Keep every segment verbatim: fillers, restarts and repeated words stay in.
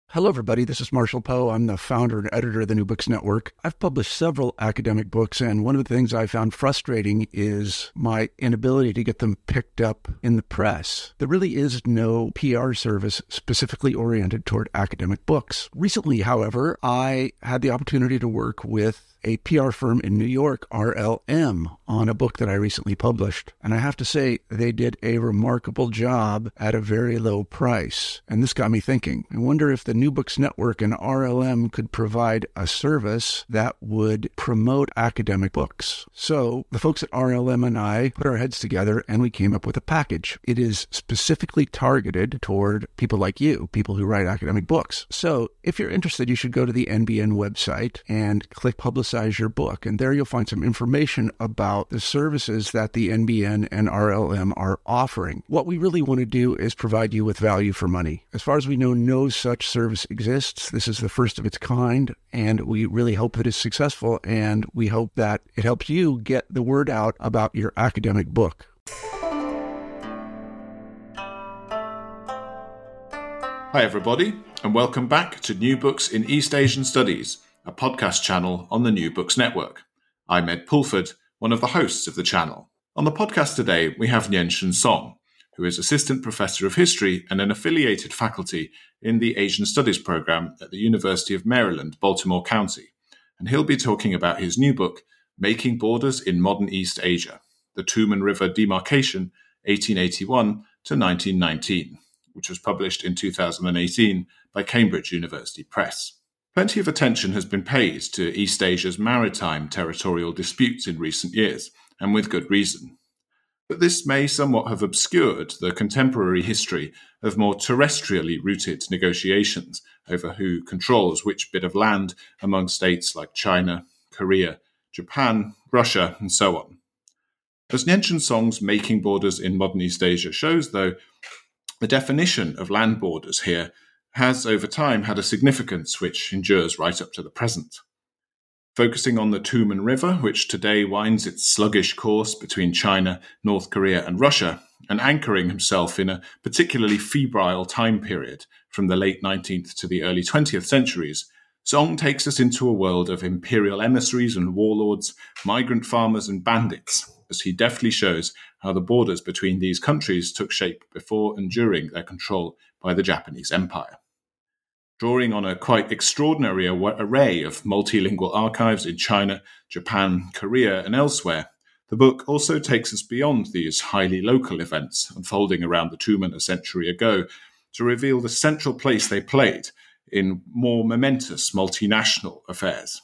Hello, everybody. This is Marshall Poe. I'm the founder and editor of the New Books Network. I've published several academic books, and one of the things I found frustrating is my inability to get them picked up in the press. There really is no P R service specifically oriented toward academic books. Recently, however, I had the opportunity to work with a P R firm in New York, R L M, on a book that I recently published. And I have to say, they did a remarkable job at a very low price. And this got me thinking. I wonder if the New Books Network and R L M could provide a service that would promote academic books. So the folks at R L M and I put our heads together and we came up with a package. It is specifically targeted toward people like you, people who write academic books. So if you're interested, you should go to the N B N website and click Publicize your book. And there you'll find some information about the services that the N B N and R L M are offering. What we really want to do is provide you with value for money. As far as we know, no such service exists. This is the first of its kind, and we really hope that it's successful, and we hope that it helps you get the word out about your academic book. Hi, everybody, and welcome back to New Books in East Asian Studies, a podcast channel on the New Books Network. I'm Ed Pulford, one of the hosts of the channel. On the podcast today, we have Nianshun Song, who is Assistant Professor of History and an affiliated faculty in the Asian Studies program at the University of Maryland, Baltimore County. And he'll be talking about his new book, Making Borders in Modern East Asia, The Tumen River Demarcation, eighteen eighty-one to nineteen nineteen, which was published in two thousand eighteen by Cambridge University Press. Plenty of attention has been paid to East Asia's maritime territorial disputes in recent years, and with good reason. But this may somewhat have obscured the contemporary history of more terrestrially rooted negotiations over who controls which bit of land among states like China, Korea, Japan, Russia, and so on. As Nianshun Song's Making Borders in Modern East Asia shows, though, the definition of land borders here has over time had a significance which endures right up to the present. Focusing on the Tumen River, which today winds its sluggish course between China, North Korea, and Russia, and anchoring himself in a particularly febrile time period from the late nineteenth to the early twentieth centuries, Song takes us into a world of imperial emissaries and warlords, migrant farmers, and bandits, as he deftly shows how the borders between these countries took shape before and during their control by the Japanese Empire. Drawing on a quite extraordinary array of multilingual archives in China, Japan, Korea, and elsewhere, the book also takes us beyond these highly local events unfolding around the Tumen a century ago to reveal the central place they played in more momentous multinational affairs.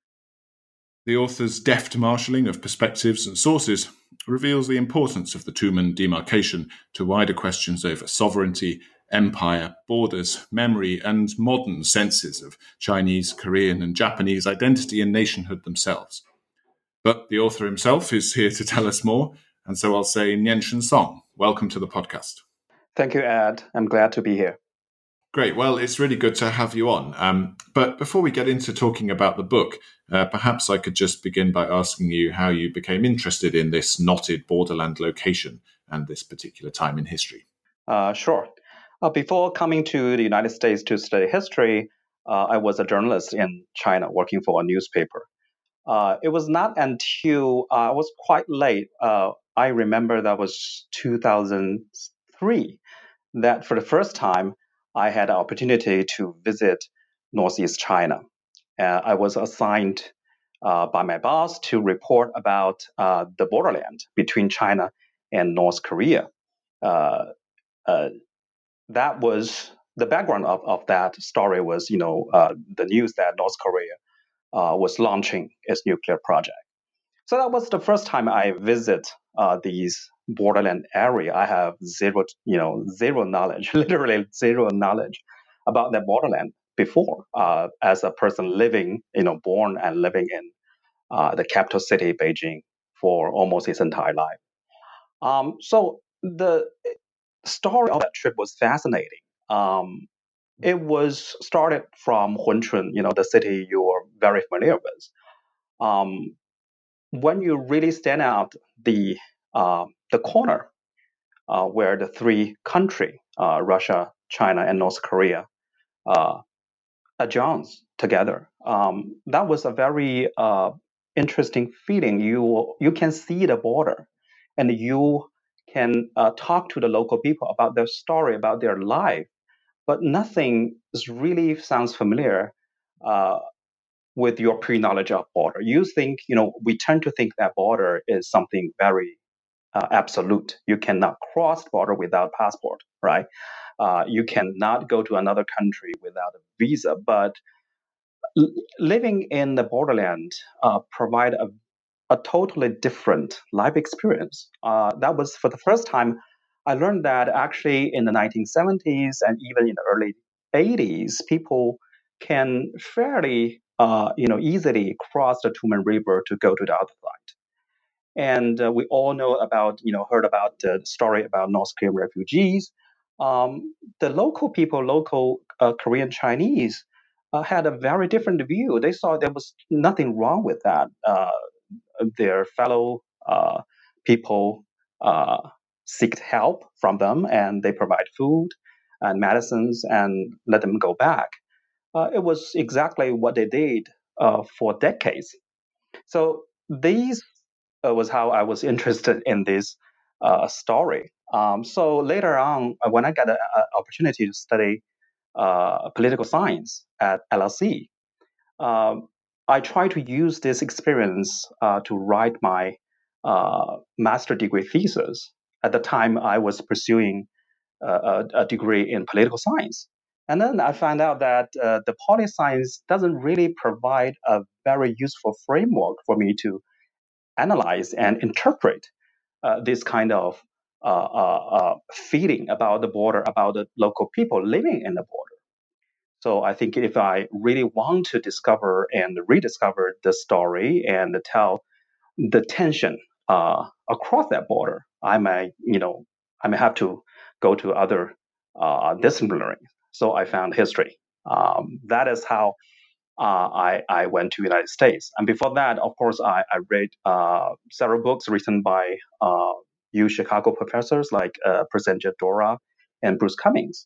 The author's deft marshalling of perspectives and sources reveals the importance of the Tumen demarcation to wider questions over sovereignty, empire, borders, memory, and modern senses of Chinese, Korean, and Japanese identity and nationhood themselves. But the author himself is here to tell us more, and so I'll say Nianshun Song, welcome to the podcast. Thank you, Ed. I'm glad to be here. Great. Well, it's really good to have you on. Um, but before we get into talking about the book, uh, perhaps I could just begin by asking you how you became interested in this knotted borderland location and this particular time in history. Uh, sure. Uh, before coming to the United States to study history, uh, I was a journalist in China working for a newspaper. Uh, it was not until uh, I was quite late, uh, I remember that was two thousand three, that for the first time, I had an opportunity to visit Northeast China. Uh, I was assigned uh, by my boss to report about uh, the borderland between China and North Korea. Uh, uh, that was the background of, of that story was, you know, uh, the news that North Korea uh, was launching its nuclear project. So that was the first time I visit uh, these borderland area. I have zero, you know, zero knowledge, literally zero knowledge about that borderland before, uh, as a person living, you know, born and living in uh, the capital city, Beijing, for almost his entire life. Um, so the story of that trip was fascinating. Um, it was started from Hunchun, you know, the city you are very familiar with. Um, when you really stand out the uh, the corner uh, where the three countries, uh, Russia, China, and North Korea, uh, adjourns together. Um, that was a very uh, interesting feeling. You you can see the border, and you can uh, talk to the local people about their story, about their life, but nothing is really sounds familiar uh, with your pre-knowledge of border. You think, you know, we tend to think that border is something very uh, absolute. You cannot cross the border without passport, right? Uh, you cannot go to another country without a visa. But l- living in the borderland uh, provide a, a totally different life experience. Uh, that was for the first time I learned that actually in the nineteen seventies and even in the early eighties, people can fairly, uh, you know, easily cross the Tumen River to go to the other side. And uh, we all know about, you know, heard about the story about North Korean refugees. Um, the local people, local uh, Korean Chinese, uh, had a very different view. They saw there was nothing wrong with that. Uh, their fellow uh, people uh, seeked help from them, and they provide food and medicines and let them go back. Uh, it was exactly what they did uh, for decades. So these uh, was how I was interested in this uh, story. Um, so later on, uh, when I got an opportunity to study uh, political science at L S E, um, I tried to use this experience uh, to write my uh, master degree thesis. At the time, I was pursuing uh, a, a degree in political science. And then I found out that uh, the poli science doesn't really provide a very useful framework for me to analyze and interpret uh, this kind of uh, uh, uh, feeling about the border, about the local people living in the border. So I think if I really want to discover and rediscover the story and tell the tension uh, across that border, I may, you know, I may have to go to other uh, disciplines. So I found history. Um, that is how uh, I, I went to the United States. And before that, of course, I, I read uh, several books written by uh, U Chicago professors like uh, Prasenjit Dora and Bruce Cummings.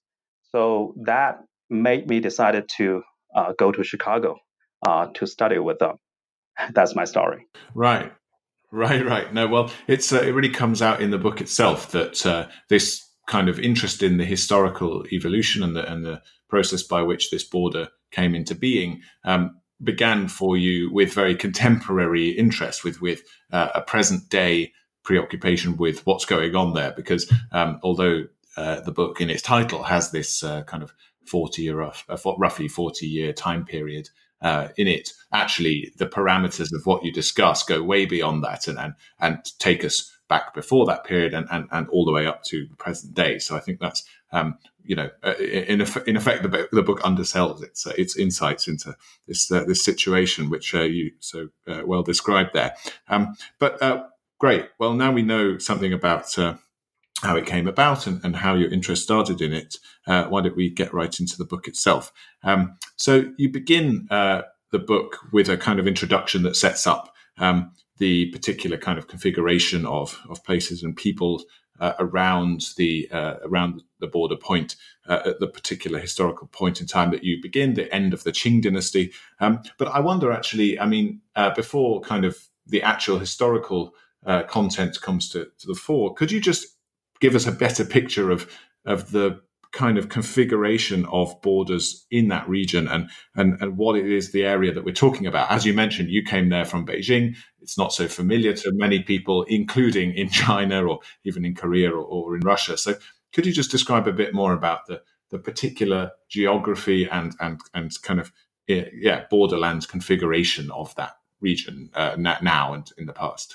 So that made me decided to uh, go to Chicago uh, to study with them. That's my story. Right. Right, right. No, well, it's uh, it really comes out in the book itself that uh, this kind of interest in the historical evolution and the and the process by which this border came into being um, began for you with very contemporary interest, with with uh, a present day preoccupation with what's going on there. Because um, although uh, the book in its title has this uh, kind of forty or uh, roughly forty year time period. Uh, in it, actually, the parameters of what you discuss go way beyond that and and, and take us back before that period and, and, and all the way up to the present day. So I think that's, um, you know, in, in effect, the, the book undersells its, uh, its insights into this uh, this situation, which uh, you so uh, well described there. Um, but uh, great. Well, now we know something about uh, how it came about and, and how your interest started in it. Uh, why don't we get right into the book itself? Um, so you begin uh, the book with a kind of introduction that sets up um, the particular kind of configuration of, of places and people uh, around the uh, around the border point uh, at the particular historical point in time that you begin, the end of the Qing dynasty. Um, but I wonder, actually, I mean, uh, before kind of the actual historical uh, content comes to, to the fore, could you just give us a better picture of of the kind of configuration of borders in that region and, and, and what it is, the area that we're talking about? As you mentioned, you came there from Beijing. It's not so familiar to many people, including in China or even in Korea or, or in Russia. So could you just describe a bit more about the, the particular geography and, and, and kind of, yeah, borderlands configuration of that region uh, now and in the past?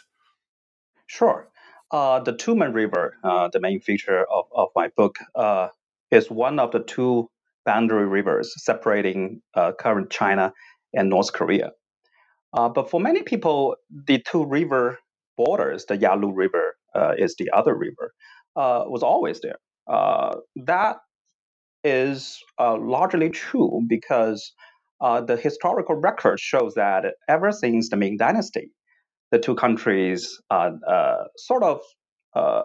Sure. Uh, the Tumen River, uh, the main feature of, of my book, uh, is one of the two boundary rivers separating uh, current China and North Korea. Uh, but for many people, the two river borders, the Yalu River uh, is the other river, uh, was always there. Uh, that is uh, largely true because uh, the historical record shows that ever since the Ming Dynasty, the two countries uh, uh, sort of uh,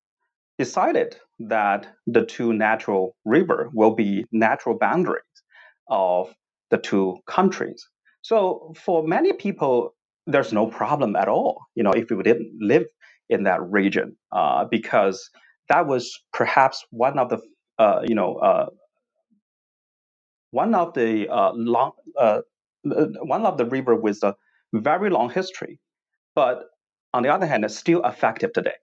decided that the two natural river will be natural boundaries of the two countries. So for many people, there's no problem at all, you know, if you didn't live in that region, uh, because that was perhaps one of the, uh, you know, uh, one of the uh, long, uh, one of the river with a very long history, but on the other hand, it's still effective today.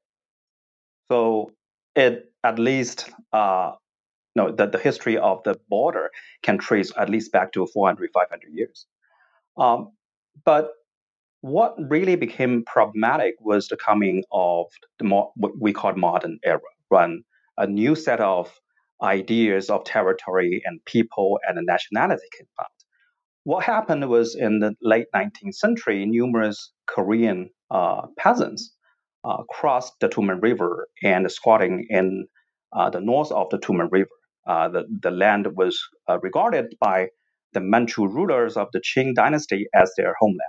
So it at least, uh, you know, the, the history of the border can trace at least back to four hundred, five hundred years. Um, but what really became problematic was the coming of the more, what we call modern era, when a new set of ideas of territory and people and nationality came out. What happened was in the late nineteenth century, numerous Korean uh, peasants uh, crossed the Tumen River and squatting in uh, the north of the Tumen River. Uh, the, the land was uh, regarded by the Manchu rulers of the Qing dynasty as their homeland.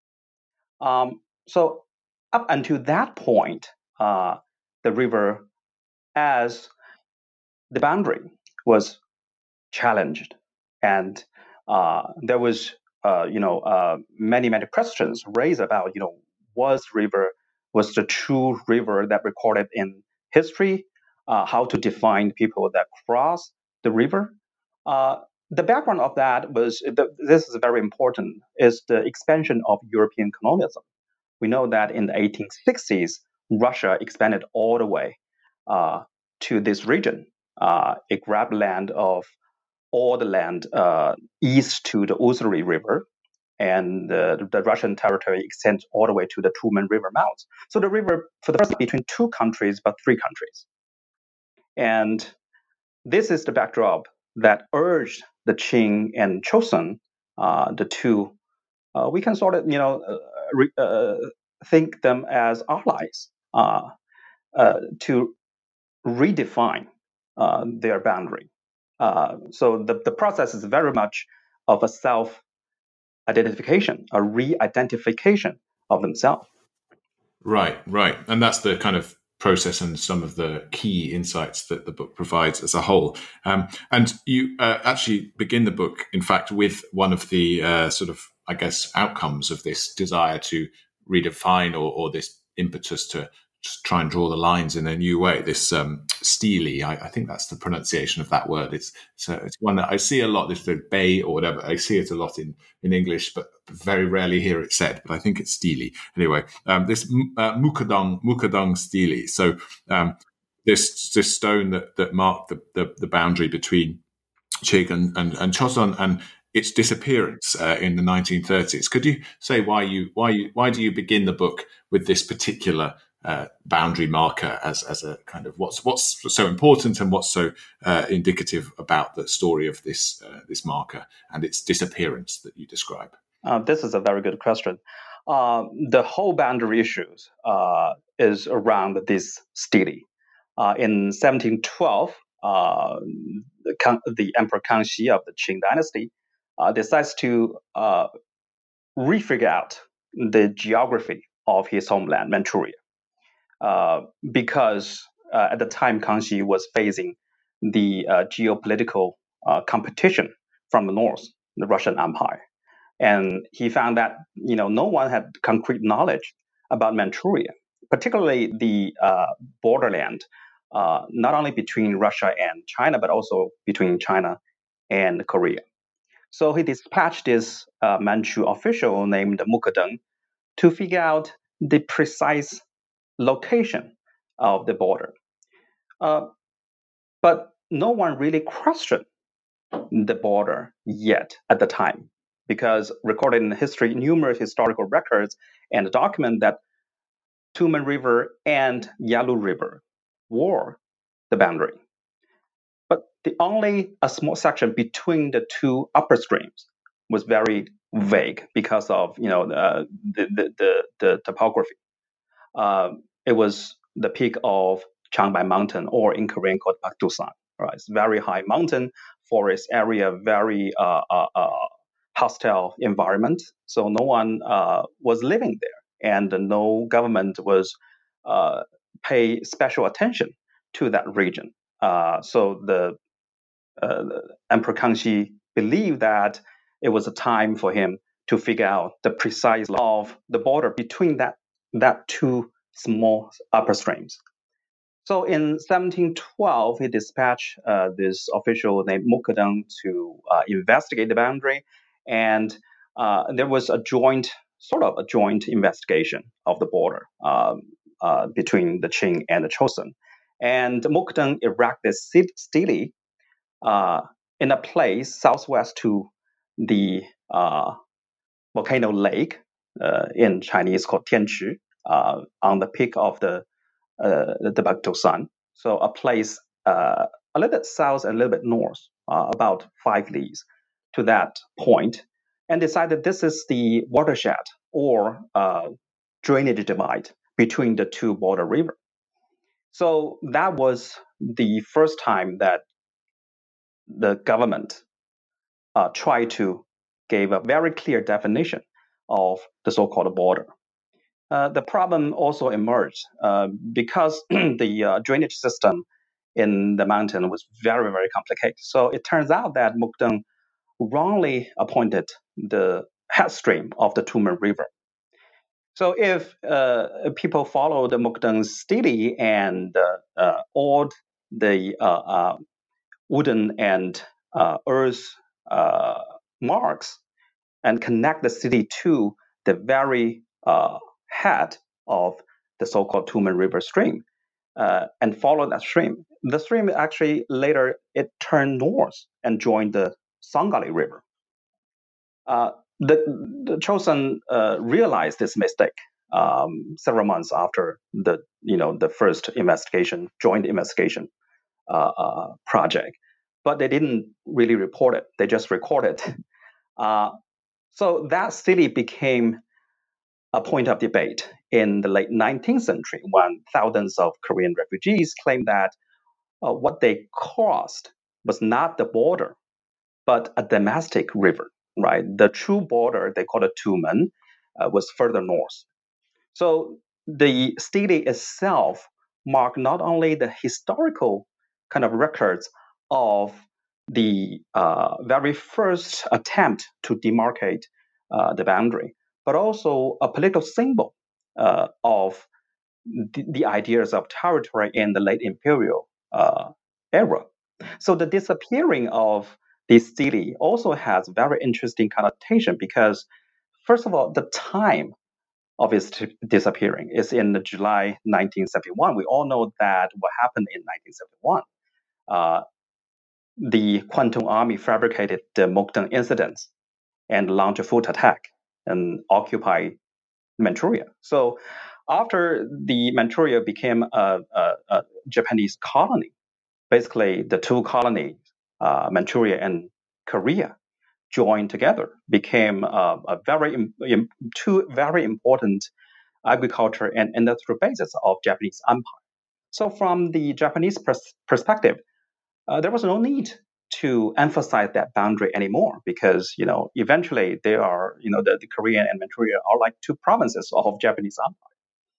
Um, so up until that point, uh, the river as the boundary was challenged, and uh, there was, uh, you know, uh, many many questions raised about, you know, was river was the true river that recorded in history, uh, how to define people that cross the river. Uh, the background of that was the, this is very important, is the expansion of European colonialism. We know that in the eighteen sixties, Russia expanded all the way uh, to this region. Uh, it grabbed land of all the land uh, east to the Usuri River, and uh, the Russian territory extends all the way to the Tumen River mouth. So the river, for the first between two countries, but three countries. And this is the backdrop that urged the Qing and Chosun, uh, the two, uh, we can sort of, you know, uh, re, uh, think them as allies, uh, uh, to redefine uh, their boundary. Uh, so the, the process is very much of a self-identification, a re-identification of themselves. Right, right. And that's the kind of process and some of the key insights that the book provides as a whole. Um, and you uh, actually begin the book, in fact, with one of the uh, sort of, I guess, outcomes of this desire to redefine or, or this impetus to just try and draw the lines in a new way. This um, stele, I, I think that's the pronunciation of that word. It's so it's one that I see a lot. This word bay or whatever. I see it a lot in, in English, but very rarely hear it said. But I think it's stele anyway. Um, this uh, Mukadong Mukadong stele. So um, this this stone that that marked the, the, the boundary between Qing and, and, and Chosun and its disappearance uh, in the nineteen thirties. Could you say why you why you why do you begin the book with this particular Uh, boundary marker as as a kind of what's what's so important and what's so uh, indicative about the story of this uh, this marker and its disappearance that you describe? Uh, this is a very good question. Uh, the whole boundary issues uh, is around this stele. Uh, in seventeen twelve, uh, the, the Emperor Kangxi of the Qing dynasty uh, decides to uh, refigure out the geography of his homeland, Manchuria. Uh, because uh, at the time Kangxi was facing the uh, geopolitical uh, competition from the north, the Russian Empire, and he found that, you know, no one had concrete knowledge about Manchuria, particularly the uh, borderland, uh, not only between Russia and China, but also between China and Korea. So he dispatched this uh, Manchu official named Mukadong to figure out the precise location of the border. Uh, but no one really questioned the border yet at the time, because recorded in history, numerous historical records and document that Tumen River and Yalu River were the boundary. But the only a small section between the two upper streams was very vague because of, you know, uh, the, the, the, the topography. Uh, it was the peak of Changbai Mountain, or in Korean called Pakdusan. Right, it's very high mountain, forest area, very uh, uh, uh, hostile environment. So no one uh, was living there, and no government was uh, pay special attention to that region. Uh, so the, uh, the Emperor Kangxi believed that it was a time for him to figure out the precise of the border between that, that two small upper streams. So in seventeen twelve, he dispatched uh, this official named Mukdeng to uh, investigate the boundary, and uh, there was a joint, sort of a joint investigation of the border um, uh, between the Qing and the Chosun. And Mukdeng erected stele uh, in a place southwest to the uh, volcano lake uh, in Chinese called Tianqu, uh, on the peak of the Uh, the Bagdosan. So a place uh, a little bit south and a little bit north, uh, about five leagues to that point, and decided this is the watershed or uh, drainage divide between the two border rivers. So that was the first time that the government uh, tried to give a very clear definition of the so-called border. Uh, the problem also emerged uh, because the uh, drainage system in the mountain was very, very complicated. So it turns out that Mukdeng wrongly appointed the headstream of the Tumen River. So if uh, people follow the Mukdeng's stele and uh, uh, all the uh, uh, wooden and uh, earth uh, marks and connect the city to the very uh, head of the so-called Tumen River stream uh, and follow that stream. The stream actually later, it turned north and joined the Sangali River. Uh, the, the Chosun uh, realized this mistake um, several months after the, you know, the first investigation, joint investigation uh, uh, project, but they didn't really report it. They just recorded. Uh, so that city became a point of debate in the late nineteenth century when thousands of Korean refugees claimed that uh, what they crossed was not the border, but a domestic river, right? The true border, they call it Tumen, uh, was further north. So the stele itself marked not only the historical kind of records of the uh, very first attempt to demarcate uh, the boundary, but also a political symbol uh, of the, the ideas of territory in the late imperial uh, era. So the disappearing of this stele also has very interesting connotation because, first of all, the time of its t- disappearing is in July nineteen seventy-one. We all know that what happened in nineteen seventy-one. Uh, the Kwantung Army fabricated the Mukdeng incidents and launched a foot attack and occupied Manchuria. So after the Manchuria became a, a, a Japanese colony, basically the two colonies, uh, Manchuria and Korea, joined together, became uh, a very im- two very important agriculture and industrial bases of Japanese empire. So from the Japanese pers- perspective, uh, there was no need to emphasize that boundary anymore because, you know, eventually they are, you know, the, the Korean and Manchuria are like two provinces of Japanese empire.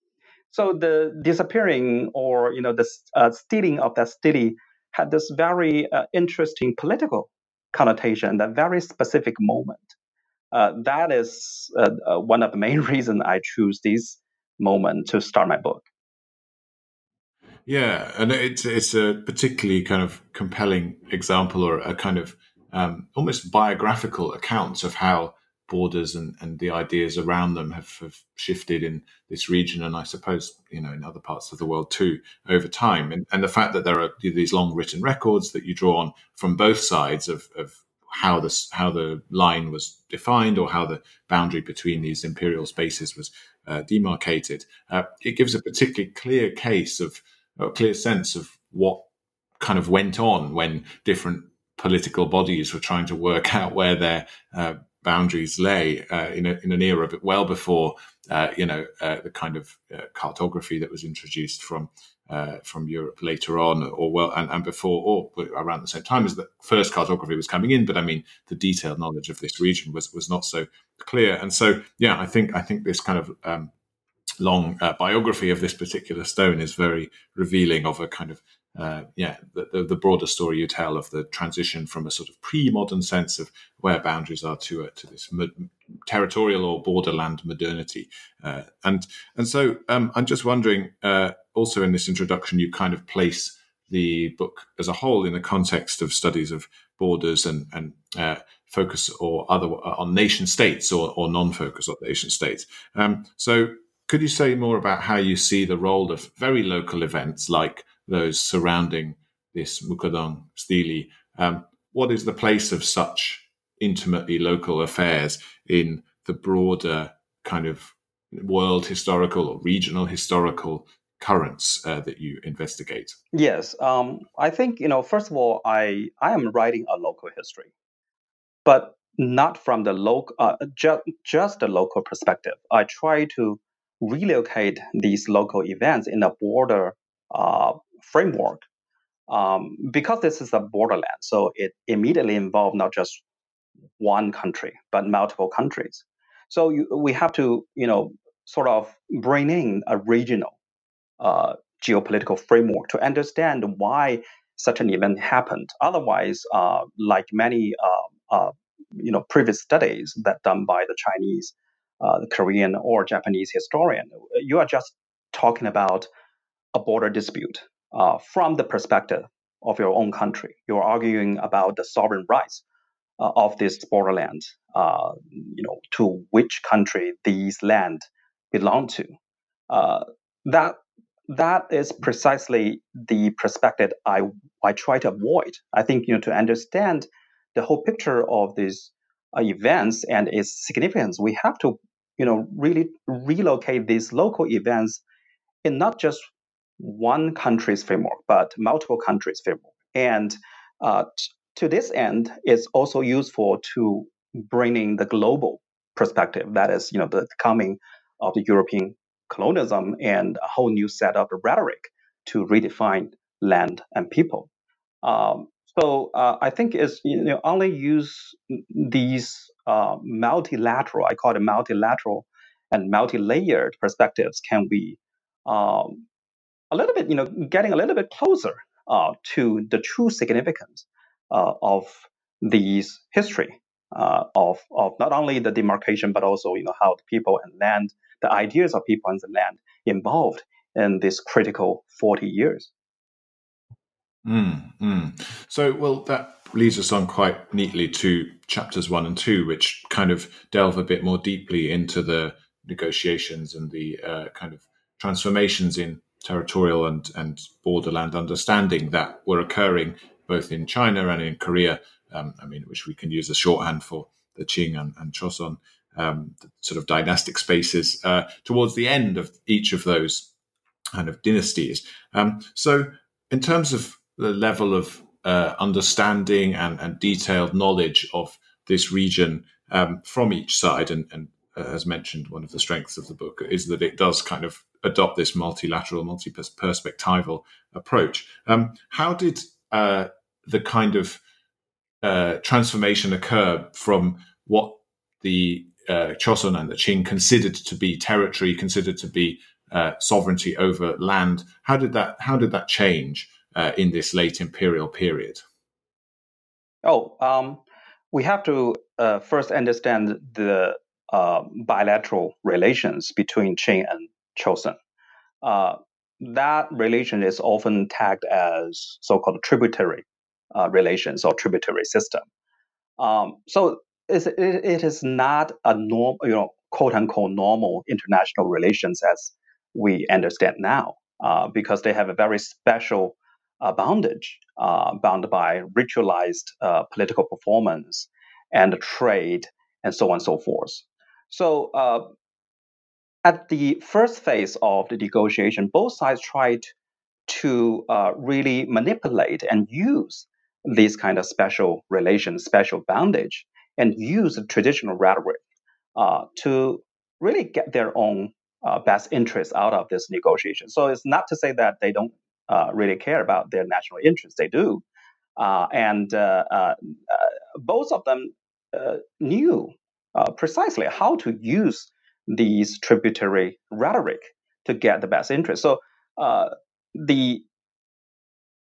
So the disappearing or, you know, the uh, stealing of that city had this very uh, interesting political connotation, that very specific moment. Uh, that is uh, uh, one of the main reasons I choose this moment to start my book. Yeah, and it's it's a particularly kind of compelling example or a kind of um, almost biographical account of how borders and, and the ideas around them have, have shifted in this region, and I suppose, you know, in other parts of the world too, over time. And, and the fact that there are these long written records that you draw on from both sides of, of how this how the line was defined or how the boundary between these imperial spaces was uh, demarcated, uh, it gives a particularly clear case of a clear sense of what kind of went on when different political bodies were trying to work out where their uh, boundaries lay uh, in, a, in an era, but well before uh, you know uh, the kind of uh, cartography that was introduced from uh, from Europe later on, or well, and, and before, or around the same time as the first cartography was coming in. But I mean, the detailed knowledge of this region was was not so clear, and so yeah, I think I think this kind of um, long uh, biography of this particular stone is very revealing of a kind of uh, yeah, the, the, the broader story you tell of the transition from a sort of pre-modern sense of where boundaries are to a, to this mo- territorial or borderland modernity. Uh, and and so um, I'm just wondering, uh, also in this introduction, you kind of place the book as a whole in the context of studies of borders and, and uh, focus or other on nation states or, or non-focus on nation states. Um, so could you say more about how you see the role of very local events like those surrounding this Mukadong Stele? Um, what is the place of such intimately local affairs in the broader kind of world historical or regional historical currents uh, that you investigate? Yes, um, I think, you know, first of all, I I am writing a local history, but not from the local, uh, ju- just the local perspective. I try to relocate these local events in a border uh, framework, um, because this is a borderland. So it immediately involves not just one country, but multiple countries. So you, we have to, you know, sort of bring in a regional uh, geopolitical framework to understand why such an event happened. Otherwise, uh, like many uh, uh, you know previous studies that done by the Chinese, uh, the Korean, or Japanese historian, you are just talking about a border dispute uh, from the perspective of your own country. You're arguing about the sovereign rights uh, of this borderland, uh, you know, to which country these land belong to. Uh, that that is precisely the perspective I I try to avoid. I think, you know, to understand the whole picture of these uh, events and its significance, we have to, you know, really relocate these local events in not just one country's framework, but multiple countries' framework. And uh, t- to this end, it's also useful to bringing the global perspective. That is, you know, the coming of the European colonialism and a whole new set of rhetoric to redefine land and people. Um, so uh, I think it's, you know, only use these uh, multilateral, I call it multilateral and multi-layered perspectives, can we um, a little bit, you know, getting a little bit closer uh, to the true significance uh, of these history uh, of of not only the demarcation, but also, you know, how the people and land, the ideas of people and the land involved in this critical forty years. Mm, mm. So, well, that leads us on quite neatly to chapters one and two, which kind of delve a bit more deeply into the negotiations and the uh, kind of transformations in territorial and, and borderland understanding that were occurring both in China and in Korea. Um, I mean, which we can use as shorthand for the Qing and, and Choson, um, the sort of dynastic spaces uh, towards the end of each of those kind of dynasties. Um, so, in terms of the level of uh, understanding and, and detailed knowledge of this region um, from each side, and, and uh, as mentioned, one of the strengths of the book is that it does kind of adopt this multilateral, multi-perspectival approach. Um, how did uh, the kind of uh, transformation occur from what the uh, Choson and the Qing considered to be territory, considered to be uh, sovereignty over land? How did that? How did that change uh, in this late imperial period? Oh, um, we have to uh, first understand the uh, bilateral relations between Qing and Choson. Uh, that relation is often tagged as so-called tributary uh, relations or tributary system. Um, so it's, it, it is not a norm, you know, quote unquote normal international relations as we understand now, uh, because they have a very special uh, bondage, uh, bound by ritualized uh, political performance and trade and so on and so forth. So uh, at the first phase of the negotiation, both sides tried to uh, really manipulate and use these kind of special relations, special bondage, and use the traditional rhetoric uh, to really get their own uh, best interests out of this negotiation. So it's not to say that they don't uh, really care about their national interests. They do. Uh, and uh, uh, both of them uh, knew uh, precisely how to use these tributary rhetoric to get the best interest. So uh, the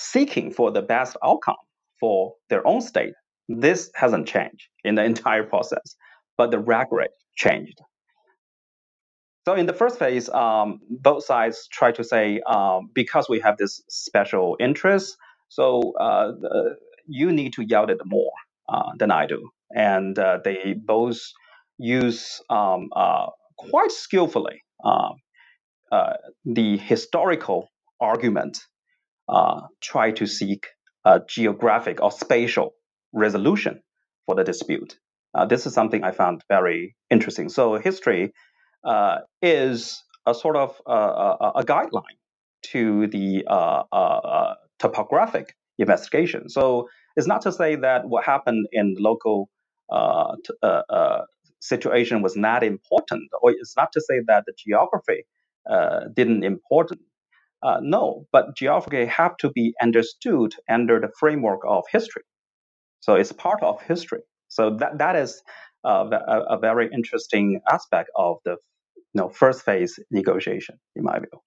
seeking for the best outcome for their own state. This hasn't changed in the entire process, but the rhetoric changed. So in the first phase, um, both sides try to say, um, because we have this special interest, so uh, the, you need to yield it more uh, than I do. And uh, they both use um, uh, quite skillfully uh, uh, the historical argument, uh, try to seek a geographic or spatial resolution for the dispute. Uh, this is something I found very interesting. So history Uh, is a sort of uh, a, a guideline to the uh, uh, uh, topographic investigation. So it's not to say that what happened in the local uh, t- uh, uh, situation was not important, or it's not to say that the geography uh, didn't important. Uh, no, but geography have to be understood under the framework of history. So it's part of history. So that that is uh, a, a very interesting aspect of the you know, first phase negotiation, in my view.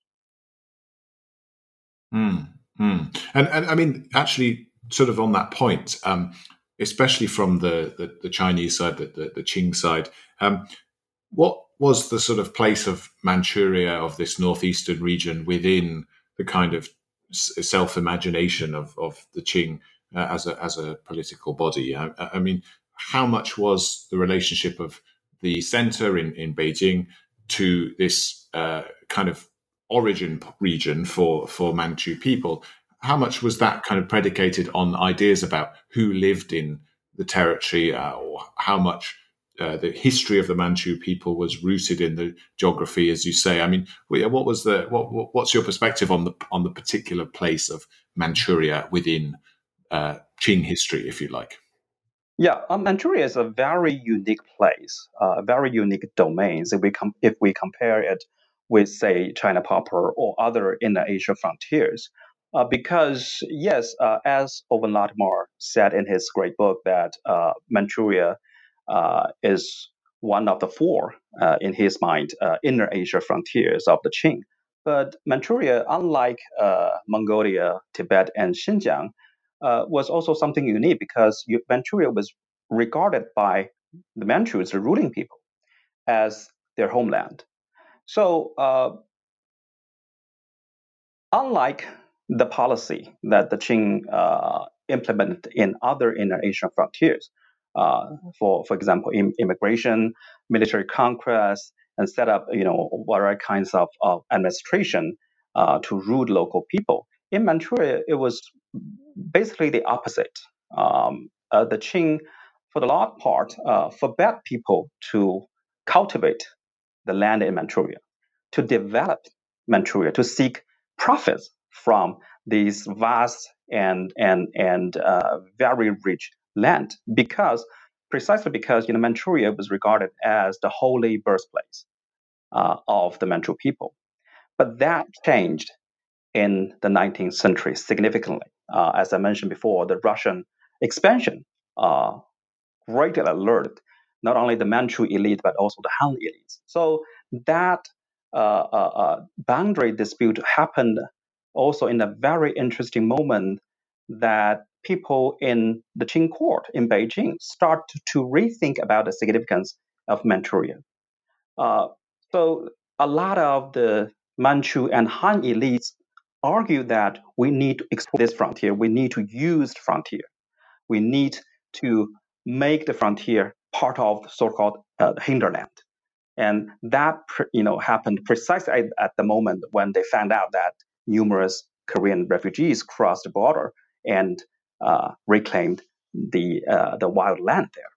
Mm, mm. And, and I mean, actually, sort of on that point, um, especially from the, the, the Chinese side, the, the, the Qing side, um, what was the sort of place of Manchuria, of this northeastern region, within the kind of self-imagination of, of the Qing uh, as a as a political body? I, I mean, how much was the relationship of the center in, in Beijing to this uh, kind of origin region for, for Manchu people? How much was that kind of predicated on ideas about who lived in the territory, uh, or how much uh, the history of the Manchu people was rooted in the geography, as you say? I mean, what was the what, what's your perspective on the on the particular place of Manchuria within uh, Qing history, if you like? Yeah, um, Manchuria is a very unique place, uh, a very unique domain. If we com- if we compare it with, say, China proper or other Inner Asia frontiers, uh, because yes, uh, as Owen Latimer said in his great book, that uh, Manchuria uh, is one of the four, uh, in his mind, uh, Inner Asia frontiers of the Qing. But Manchuria, unlike uh, Mongolia, Tibet, and Xinjiang, Uh, was also something unique because Manchuria was regarded by the Manchus, the ruling people, as their homeland. So, uh, unlike the policy that the Qing uh, implemented in other Inner Asian frontiers, uh, for for example, in, immigration, military conquest, and set up you know various kinds of, of administration uh, to rule local people. In Manchuria, it was basically the opposite. Um, uh, the Qing, for the large part, uh, forbade people to cultivate the land in Manchuria, to develop Manchuria, to seek profits from these vast and and and uh, very rich land, because precisely because you know Manchuria was regarded as the holy birthplace uh, of the Manchu people. But that changed in the nineteenth century significantly. Uh, as I mentioned before, the Russian expansion uh, greatly alerted not only the Manchu elite but also the Han elites. So that uh, uh, uh, boundary dispute happened also in a very interesting moment that people in the Qing court in Beijing start to, to rethink about the significance of Manchuria. Uh, so a lot of the Manchu and Han elites argue that we need to explore this frontier. We need to use the frontier. We need to make the frontier part of the so-called uh, hinterland. And that you know happened precisely at, at the moment when they found out that numerous Korean refugees crossed the border and uh, reclaimed the uh, the wild land there.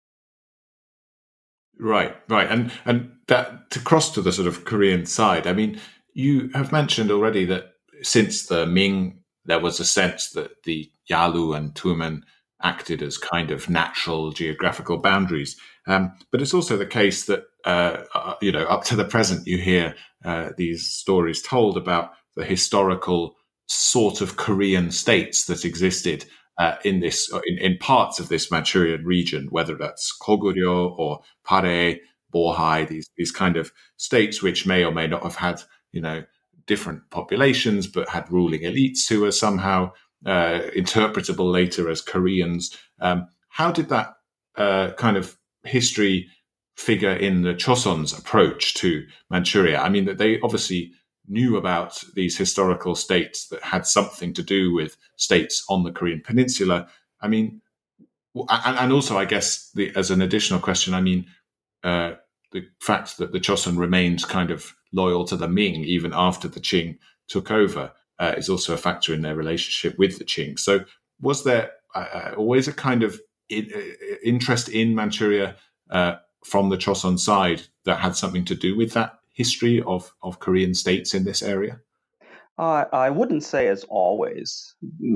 Right, right, and and that to cross to the sort of Korean side. I mean, you have mentioned already that since the Ming, there was a sense that the Yalu and Tumen acted as kind of natural geographical boundaries. Um, but it's also the case that, uh, uh, you know, up to the present, you hear uh, these stories told about the historical sort of Korean states that existed uh, in this, in, in parts of this Manchurian region, whether that's Koguryo or Pare, Bohai, these these kind of states which may or may not have had, you know, different populations, but had ruling elites who were somehow uh, interpretable later as Koreans. Um, how did that uh, kind of history figure in the Chosun's approach to Manchuria? I mean, that they obviously knew about these historical states that had something to do with states on the Korean Peninsula. I mean, and, and also, I guess, the, as an additional question, I mean, uh, the fact that the Chosun remained kind of loyal to the Ming even after the Qing took over uh, is also a factor in their relationship with the Qing. So was there uh, always a kind of in, uh, interest in Manchuria uh, from the Chosun side that had something to do with that history of, of Korean states in this area? Uh, I wouldn't say it's always,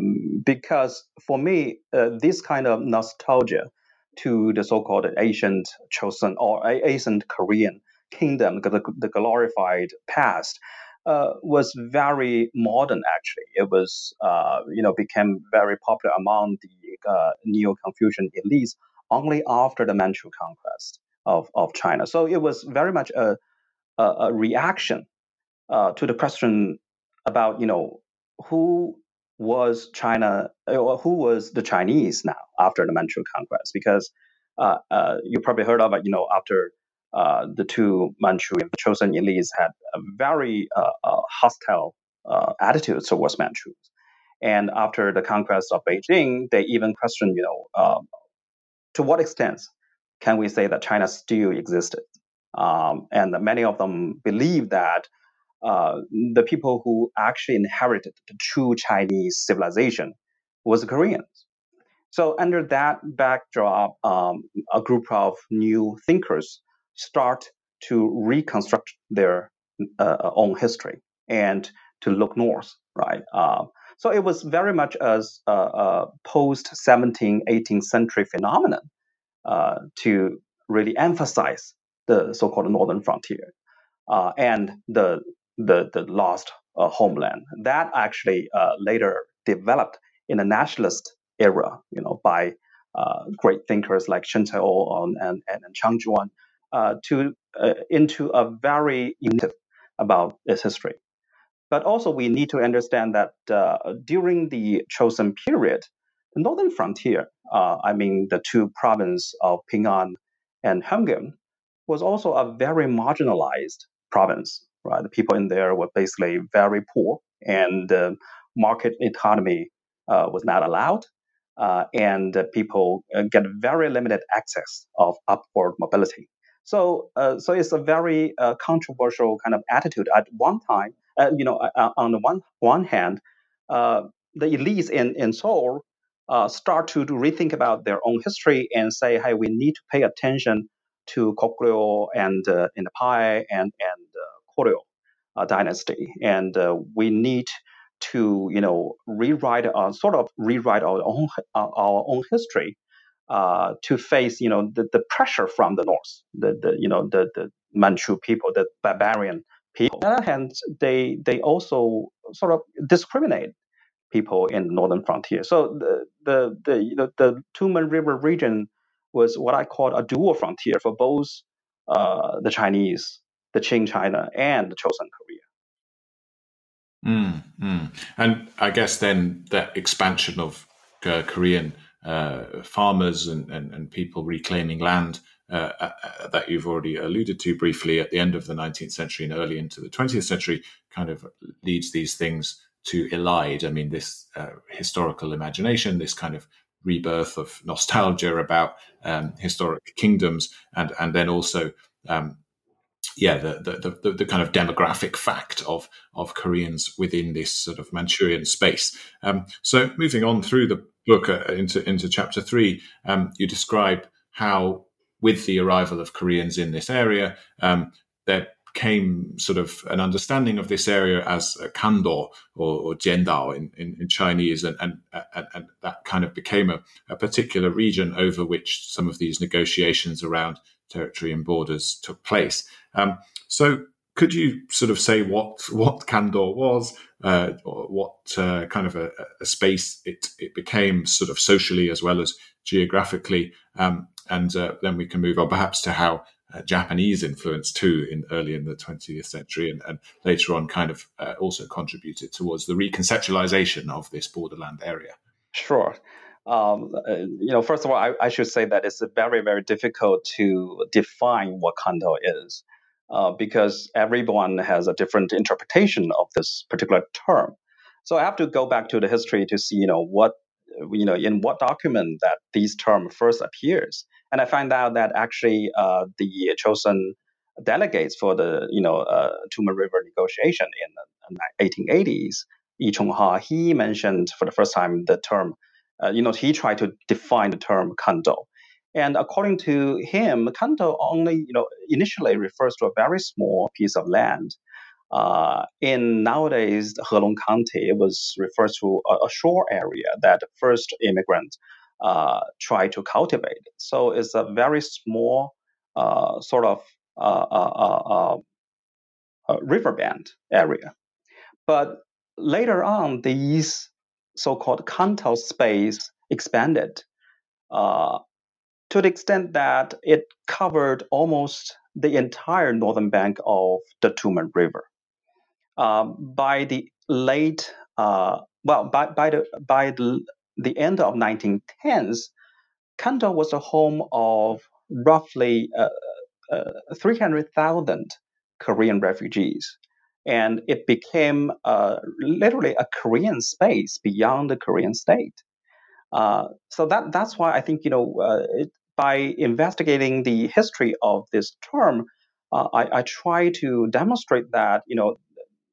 because for me, uh, this kind of nostalgia to the so-called ancient Chosun or ancient Korean kingdom, the, the glorified past, uh, was very modern. Actually, it was, uh, you know, became very popular among the uh, Neo-Confucian elites only after the Manchu conquest of, of China. So it was very much a, a, a reaction uh, to the question about, you know, who was China, or who was the Chinese now after the Manchu conquest? Because uh, uh, you probably heard about, you know, after uh, the two Manchu and Chosun elites had a very uh, uh, hostile uh, attitude towards Manchus. And after the conquest of Beijing, they even questioned, you know, uh, to what extent can we say that China still existed? Um, and many of them believe that uh, the people who actually inherited the true Chinese civilization was the Koreans. So under that backdrop, um, a group of new thinkers start to reconstruct their uh, own history and to look north, right? Uh, so it was very much as a, a post-seventeenth, eighteenth century phenomenon uh, to really emphasize the so-called northern frontier uh, and the the, the lost uh, homeland. That actually uh, later developed in a nationalist era, you know, by uh, great thinkers like Shen Cai-o and, and, and Chang Zhuan, uh, to uh, into a very unique about its history. But also we need to understand that uh, during the Chosun period, the northern frontier, uh, I mean the two provinces of Ping An and Hamgyong, was also a very marginalized province. Right, the people in there were basically very poor, and uh, market economy uh, was not allowed, uh, and uh, people uh, get very limited access of upward mobility. So, uh, so it's a very uh, controversial kind of attitude. At one time, uh, you know, uh, on the one one hand, uh, the elites in in Seoul uh, start to, to rethink about their own history and say, hey, we need to pay attention to Goguryeo and uh, in the Pai and and uh, Goryeo uh, dynasty, and uh, we need to, you know, rewrite, uh, sort of rewrite our own uh, our own history uh, to face, you know, the, the pressure from the north, the, the you know the the Manchu people, the barbarian people. On the other hand, they they also sort of discriminate people in the northern frontier. So the the the you know the Tumen River region was what I call a dual frontier for both uh, the Chinese, the Qing China, and the Chosun Korea. Mm, mm. And I guess then that expansion of uh, Korean uh, farmers and, and, and people reclaiming land uh, uh, that you've already alluded to briefly at the end of the nineteenth century and early into the twentieth century kind of leads these things to elide. I mean, this uh, historical imagination, this kind of rebirth of nostalgia about um, historic kingdoms, and and then also um, yeah the, the the the kind of demographic fact of of Koreans within this sort of Manchurian space. Um, so moving on through the book uh, into into chapter three, um, you describe how with the arrival of Koreans in this area, um, there came sort of an understanding of this area as a kando or, or jiandao in, in, in Chinese, and, and, and, and that kind of became a, a particular region over which some of these negotiations around territory and borders took place. Um, so could you sort of say what what kando was, uh, or what uh, kind of a, a space it, it became sort of socially as well as geographically, um, and uh, then we can move on perhaps to how uh, Japanese influence too, in early in the twentieth century, and, and later on, kind of uh, also contributed towards the reconceptualization of this borderland area. Sure. Um, uh, you know, first of all, I, I should say that it's very, very difficult to define what Kanto is, uh, because everyone has a different interpretation of this particular term. So I have to go back to the history to see, you know, what, you know, in what document that these term first appears, and I find out that actually uh, the Chosun delegates for the, you know, uh, Tumen River negotiation in the eighteen eighties, Yi Chonghua, he mentioned for the first time the term. Uh, you know, he tried to define the term Kanto. And according to him, Kanto only, you know, initially refers to a very small piece of land. Uh, in nowadays, Helong County, it was refers to a, a shore area that the first immigrant uh, tried to cultivate. So it's a very small uh, sort of uh, uh, uh, uh, riverband area. But later on, these so-called Kanto space expanded uh, to the extent that it covered almost the entire northern bank of the Tumen River. Um, by the late, uh, well, by, by the by the, the end of nineteen tens, Kanto was the home of roughly uh, uh, three hundred thousand Korean refugees. And it became uh, literally a Korean space beyond the Korean state. Uh, so that that's why I think, you know, uh, it, by investigating the history of this term, uh, I, I try to demonstrate that, you know,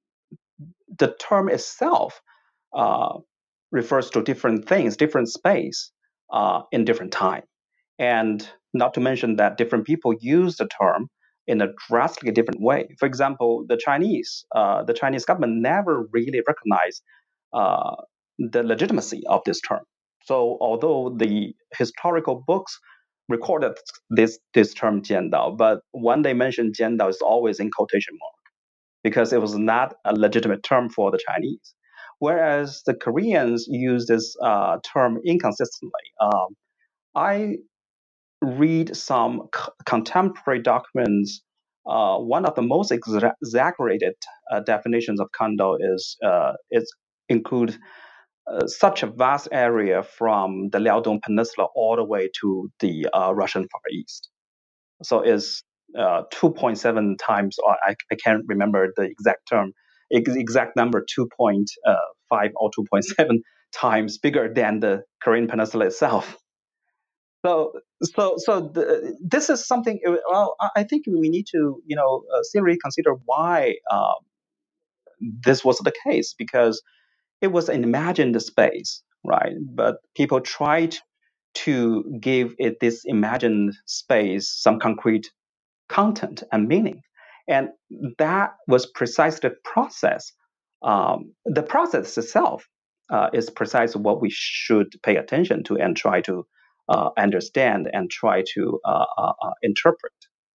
the term itself uh, refers to different things, different space uh, in different time, and not to mention that different people use the term in a drastically different way. For example, the Chinese, uh, the Chinese government never really recognized uh, the legitimacy of this term. So, although the historical books recorded this this term Jiandao, but when they mention Jiandao, it's always in quotation mark because it was not a legitimate term for the Chinese. Whereas the Koreans use this uh, term inconsistently. Um, I read some c- contemporary documents. Uh, one of the most exa- exaggerated uh, definitions of Kanto is uh, it includes uh, such a vast area from the Liaodong Peninsula all the way to the uh, Russian Far East. So it's uh, two point seven times, or I, I can't remember the exact term, ex- exact number, two point five or two point seven times bigger than the Korean Peninsula itself. So, so, so the, this is something. Well, I think we need to, you know, uh, seriously consider why uh, this was the case, because it was an imagined space, right? But people tried to give it this imagined space some concrete content and meaning, and that was precisely the process. Um, the process itself uh, is precisely what we should pay attention to and try to uh, understand and try to uh, uh, uh, interpret.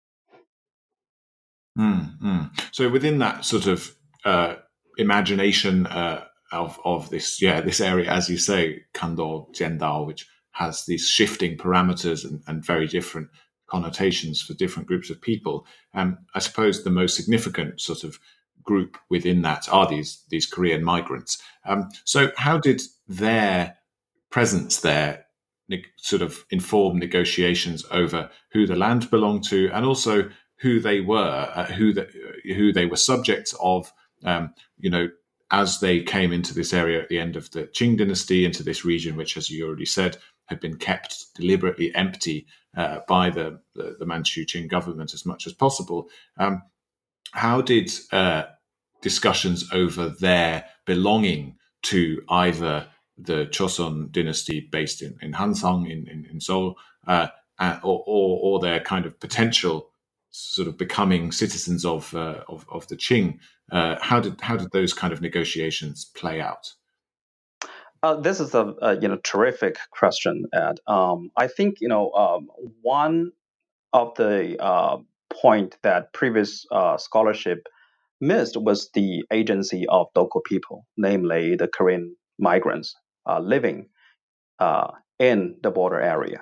Mm, mm. So within that sort of uh, imagination uh, of of this, yeah, this area, as you say, Kando Jiandao, which has these shifting parameters and, and very different connotations for different groups of people. Um, I suppose the most significant sort of group within that are these these Korean migrants. Um, so how did their presence there ne- sort of inform negotiations over who the land belonged to, and also who they were, uh, who the, who they were subjects of, um, you know, as they came into this area at the end of the Qing dynasty, into this region, which, as you already said, had been kept deliberately empty uh, by the, the the Manchu Qing government as much as possible. Um, how did uh, discussions over their belonging to either the Chosun dynasty based in, in Hansong in, in, in Seoul, uh, or, or, or their kind of potential sort of becoming citizens of uh, of, of the Qing, uh, how did how did those kind of negotiations play out? Uh, this is a, a you know terrific question, Ed. Um, I think you know um, one of the uh, point that previous uh, scholarship missed was the agency of local people, namely the Korean migrants uh, living uh, in the border area.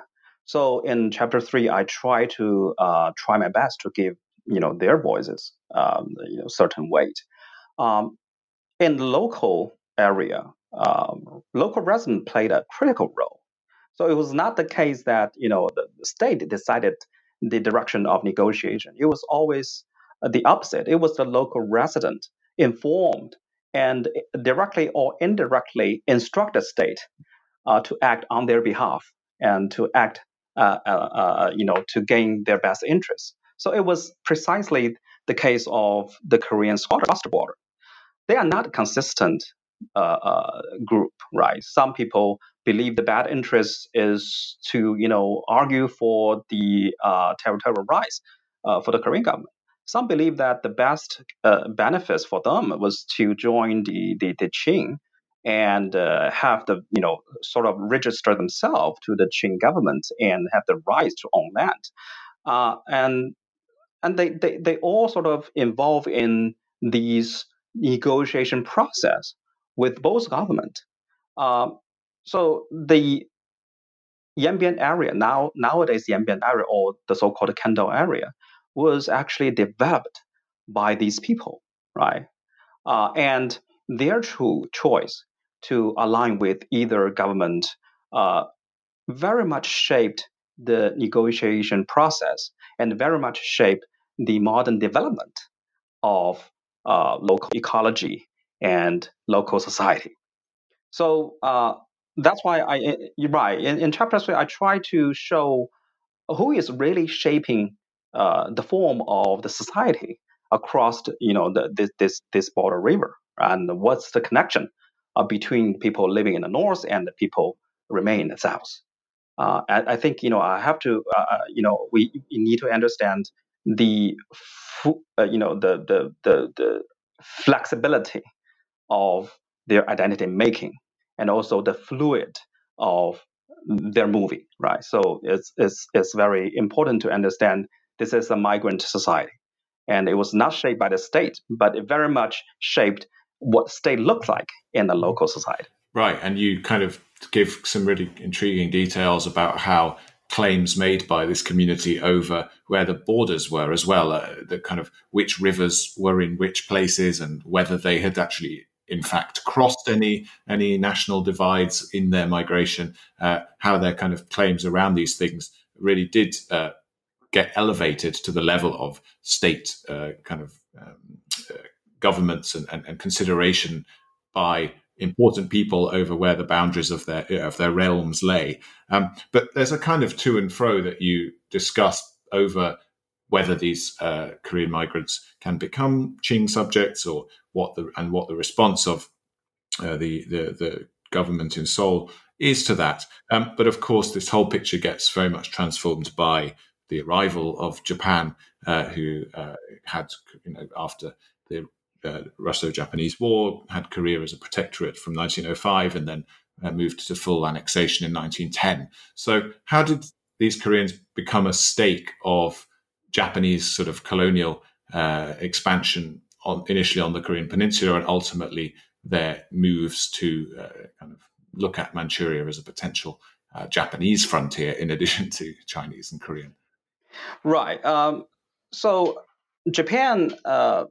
So in chapter three, I try to uh, try my best to give you know their voices um, you know certain weight. Um, in the local area, um, local residents played a critical role. So it was not the case that you know the, the state decided the direction of negotiation. It was always uh, the opposite. It was the local resident informed and directly or indirectly instruct the state uh, to act on their behalf and to act, uh, uh, uh, you know, to gain their best interests. So it was precisely the case of the Korean cross border. They are not a consistent uh, uh, group, right? Some people believe the bad interest is to, you know, argue for the uh, territorial rights uh, for the Korean government. Some believe that the best uh, benefits for them was to join the the, the Qing and uh, have the, you know, sort of register themselves to the Qing government and have the rights to own land. Uh, and and they, they, they all sort of involve in these negotiation process with both government. Um, so the Yanbian area, now nowadays Yanbian area or the so-called Kendall area, was actually developed by these people, right? Uh, and their true choice to align with either government uh, very much shaped the negotiation process and very much shaped the modern development of uh, local ecology and local society. So uh, that's why I, you're right. In, in chapter three, I try to show who is really shaping uh, the form of the society across, the, you know, the, this this this border river, and what's the connection uh, between people living in the north and the people remain in the south. Uh, I, I think you know I have to uh, you know we need to understand the fu- uh, you know the, the the the flexibility of their identity making and also the fluid of their moving, right? So it's it's it's very important to understand this is a migrant society, and it was not shaped by the state, but it very much shaped what state looks like in the local society. Right, and you kind of give some really intriguing details about how claims made by this community over where the borders were as well, uh, the kind of which rivers were in which places and whether they had actually in fact crossed any any national divides in their migration, uh, how their kind of claims around these things really did uh, get elevated to the level of state uh, kind of um, uh, governments and, and, and consideration by important people over where the boundaries of their of their realms lay. Um, but there's a kind of to and fro that you discuss over whether these uh, Korean migrants can become Qing subjects or what the and what the response of uh, the, the the government in Seoul is to that. Um, but of course, this whole picture gets very much transformed by the arrival of Japan, uh, who uh, had, you know, after the Uh, Russo-Japanese War, had Korea as a protectorate from nineteen oh five and then uh, moved to full annexation in nineteen ten. So how did these Koreans become a stake of Japanese sort of colonial uh, expansion on, initially on the Korean Peninsula and ultimately their moves to uh, kind of look at Manchuria as a potential uh, Japanese frontier in addition to Chinese and Korean? Right. Um, so Japan uh,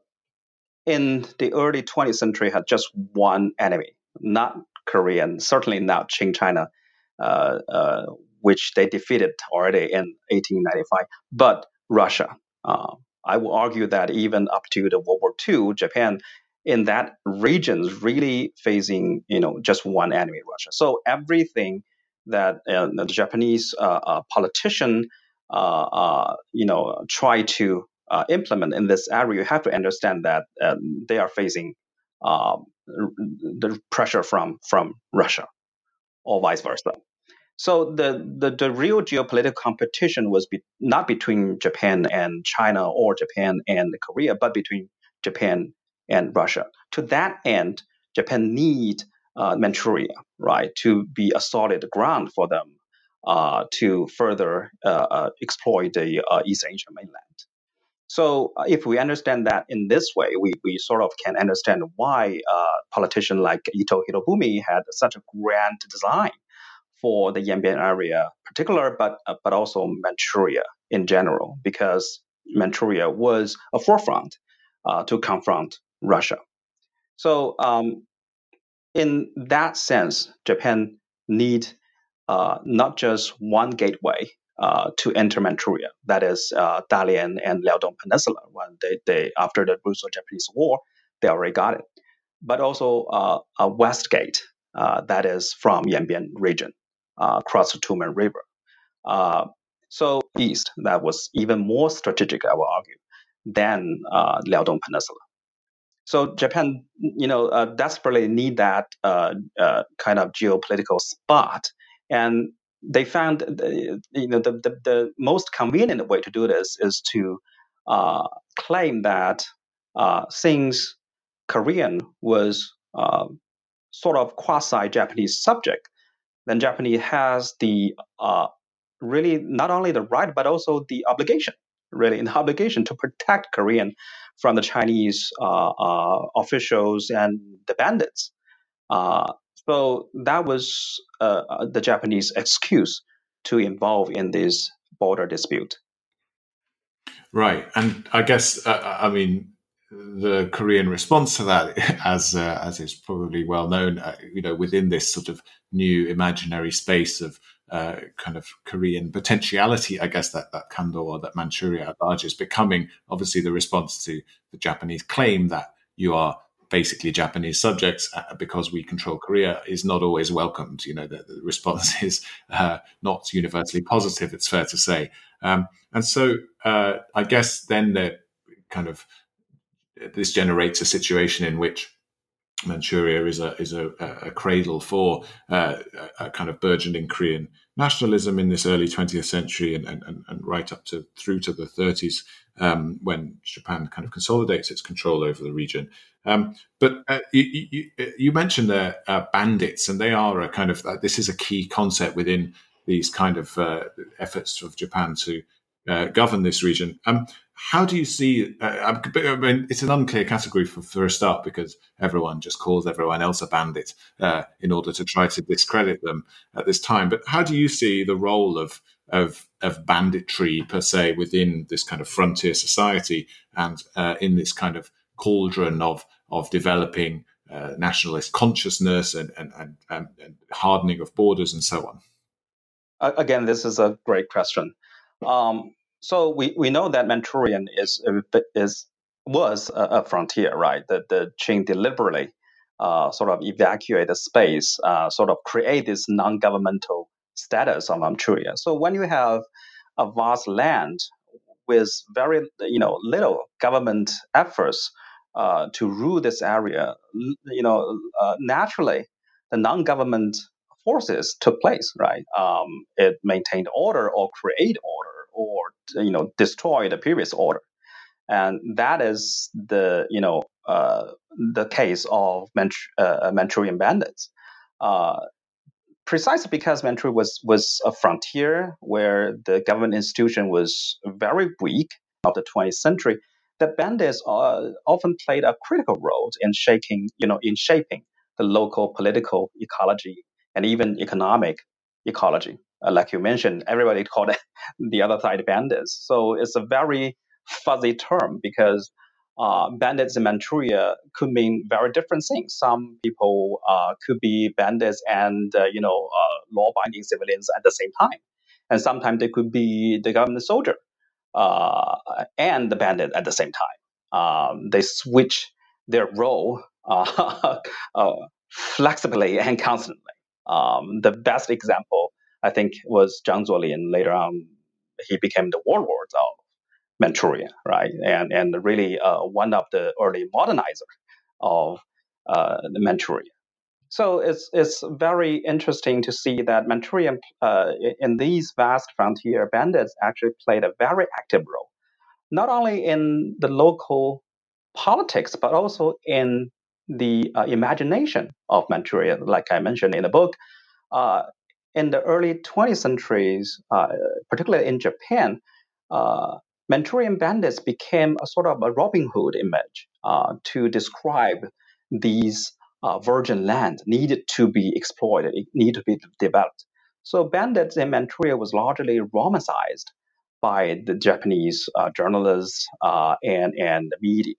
in the early twentieth century had just one enemy, not Korean, certainly not Qing China, uh, uh, which they defeated already in eighteen ninety-five, but Russia. Uh, I will argue that even up to the World War Two, Japan in that region is really facing, you know, just one enemy, Russia. So everything that uh, the Japanese uh, uh, politician, uh, uh, you know, try to uh, implement in this area, you have to understand that um, they are facing um, the pressure from from Russia, or vice versa. So the, the, the real geopolitical competition was be, not between Japan and China or Japan and Korea, but between Japan and Russia. To that end, Japan need uh, Manchuria, right, to be a solid ground for them uh, to further uh, uh, exploit the uh, East Asian mainland. So uh, if we understand that in this way, we, we sort of can understand why uh, politicians like Ito Hirobumi had such a grand design for the Yanbian area, particular, but uh, but also Manchuria in general, because Manchuria was a forefront uh, to confront Russia. So, um, in that sense, Japan need uh, not just one gateway uh, to enter Manchuria, that is uh, Dalian and Liaodong Peninsula. When they, they after the Russo-Japanese War, they already got it, but also uh, a west gate, uh, that is from Yanbian region, uh, across the Tumen River. Uh, so east, that was even more strategic, I will argue, than uh, Liaodong Peninsula. So Japan, you know, uh, desperately need that uh, uh, kind of geopolitical spot, and they found, the, you know, the, the the most convenient way to do this is to uh, claim that uh, since Korean was uh, sort of quasi-Japanese subject, then Japanese has the uh, really not only the right but also the obligation, really, the obligation to protect Korean from the Chinese uh, uh, officials and the bandits. Uh, so that was uh, the Japanese excuse to involve in this border dispute. Right, and I guess uh, I mean the Korean response to that, as uh, as is probably well known, uh, you know, within this sort of new imaginary space of uh, kind of Korean potentiality, I guess that that Kando or that Manchuria at large is becoming obviously the response to the Japanese claim that you are basically Japanese subjects uh, because we control Korea is not always welcomed. You know, the, the response is uh, not universally positive, it's fair to say. Um, and so uh, I guess then the kind of this generates a situation in which Manchuria is a is a, a cradle for uh, a, a kind of burgeoning Korean nationalism in this early twentieth century and, and, and right up to through to the thirties, um, when Japan kind of consolidates its control over the region. Um, but uh, you, you, you mentioned there uh, bandits, and they are a kind of uh, this is a key concept within these kind of uh, efforts of Japan to uh, govern this region. Um, How do you see? Uh, I mean, it's an unclear category for, for a start because everyone just calls everyone else a bandit uh, in order to try to discredit them at this time. But how do you see the role of of, of banditry per se within this kind of frontier society and uh, in this kind of cauldron of of developing uh, nationalist consciousness and and, and and hardening of borders and so on? Again, this is a great question. Um, So we, we know that Manchurian is is was a, a frontier, right? That the Qing deliberately uh, sort of evacuate the space, uh, sort of create this non-governmental status of Manchuria. So when you have a vast land with very you know little government efforts uh, to rule this area, you know uh, naturally the non-government forces took place, right? Um, it maintained order or create order or you know destroy the previous order, and that is the you know uh, the case of Manch- uh, Manchurian bandits. Uh, precisely because Manchuria was was a frontier where the government institution was very weak of the twentieth century, the bandits uh, often played a critical role in shaping you know in shaping the local political ecology and even economic ecology. Uh, like you mentioned, everybody called it the other side bandits. So it's a very fuzzy term because uh, bandits in Manchuria could mean very different things. Some people uh, could be bandits and uh, you know uh, law-abiding civilians at the same time, and sometimes they could be the government soldier uh, and the bandit at the same time. Um, they switch their role uh, uh, flexibly and constantly. Um, the best example, I think, was Zhang Zuolin. Later on, he became the warlord of Manchuria, right? And and really uh, one of the early modernizers of uh, Manchuria. So it's it's very interesting to see that Manchurian uh, in these vast frontier bandits actually played a very active role, not only in the local politics but also in the uh, imagination of Manchuria. Like I mentioned in the book, uh, in the early twentieth centuries, uh, particularly in Japan, uh, Manchurian bandits became a sort of a Robin Hood image uh, to describe these uh, virgin land needed to be exploited, it needed to be developed. So bandits in Manchuria was largely romanticized by the Japanese uh, journalists uh, and and the media.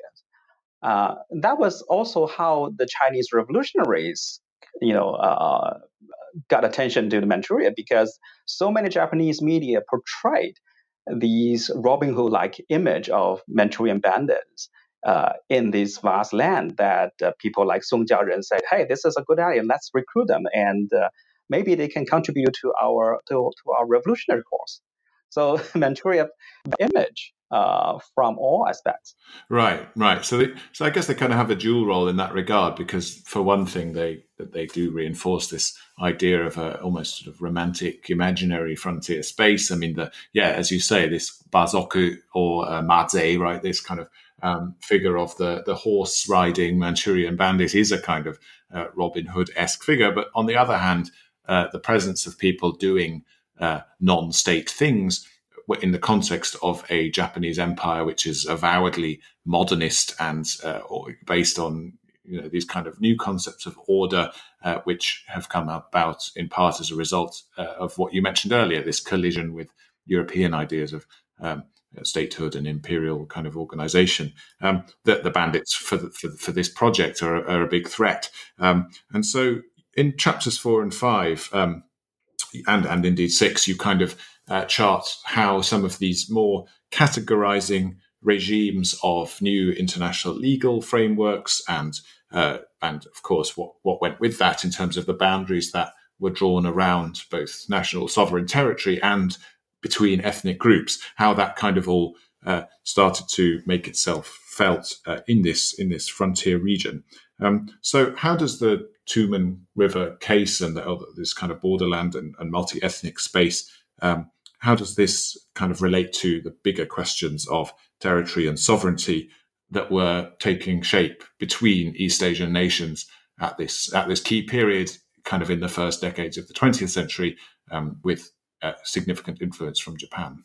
Uh, that was also how the Chinese revolutionaries, you know, uh, got attention to the Manchuria, because so many Japanese media portrayed these Robin Hood-like image of Manchurian bandits uh, in this vast land that uh, people like Song Jiaren said, "Hey, this is a good idea. Let's recruit them, and uh, maybe they can contribute to our to, to our revolutionary cause." So Manchuria image uh, from all aspects. Right, right. So, they, so I guess they kind of have a dual role in that regard, because for one thing, they they do reinforce this idea of a almost sort of romantic, imaginary frontier space. I mean, the yeah, as you say, this Bazoku or uh, Mazei, right? This kind of um, figure of the the horse riding Manchurian bandit is a kind of uh, Robin Hood-esque figure. But on the other hand, uh, the presence of people doing uh, non-state things in the context of a Japanese empire which is avowedly modernist and uh, based on you know these kind of new concepts of order, uh, which have come about in part as a result uh, of what you mentioned earlier, this collision with European ideas of um, statehood and imperial kind of organization. Um, that the bandits for, the, for for this project are, are a big threat, um, and so in chapters four and five. Um, And, and indeed six, you kind of uh, chart how some of these more categorizing regimes of new international legal frameworks and uh, and of course what, what went with that in terms of the boundaries that were drawn around both national sovereign territory and between ethnic groups, how that kind of all uh, started to make itself felt uh, in this in this frontier region. Um, so how does the Tumen River case and the, this kind of borderland and, and multi-ethnic space, um, how does this kind of relate to the bigger questions of territory and sovereignty that were taking shape between East Asian nations at this at this key period, kind of in the first decades of the twentieth century, um, with uh, significant influence from Japan?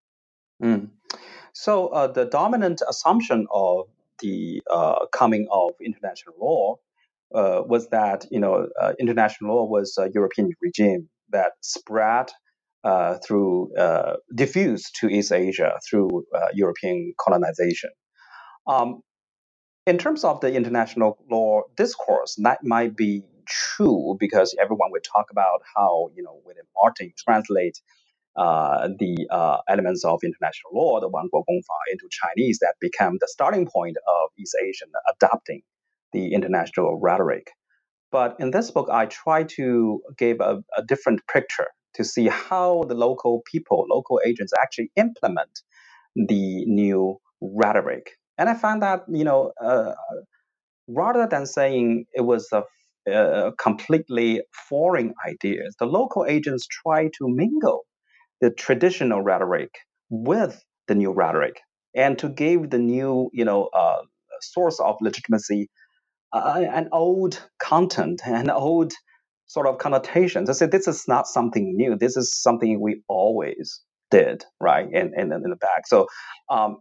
Mm. So uh, the dominant assumption of the uh, coming of international law uh, was that you know uh, international law was a European regime that spread uh, through uh, diffused to East Asia through uh, European colonization. Um, in terms of the international law discourse, that might be true because everyone would talk about how you know William Martin translate uh, the uh, elements of international law, the Wanguo Gongfa, into Chinese, that became the starting point of East Asian adopting the international rhetoric. But in this book, I try to give a, a different picture to see how the local people, local agents actually implement the new rhetoric. And I found that, you know, uh, rather than saying it was a uh, completely foreign ideas, the local agents try to mingle the traditional rhetoric with the new rhetoric, and to give the new, you know, uh, source of legitimacy uh, an old content, an old sort of connotation. To say this is not something new. This is something we always did, right? In in, in the back. So um,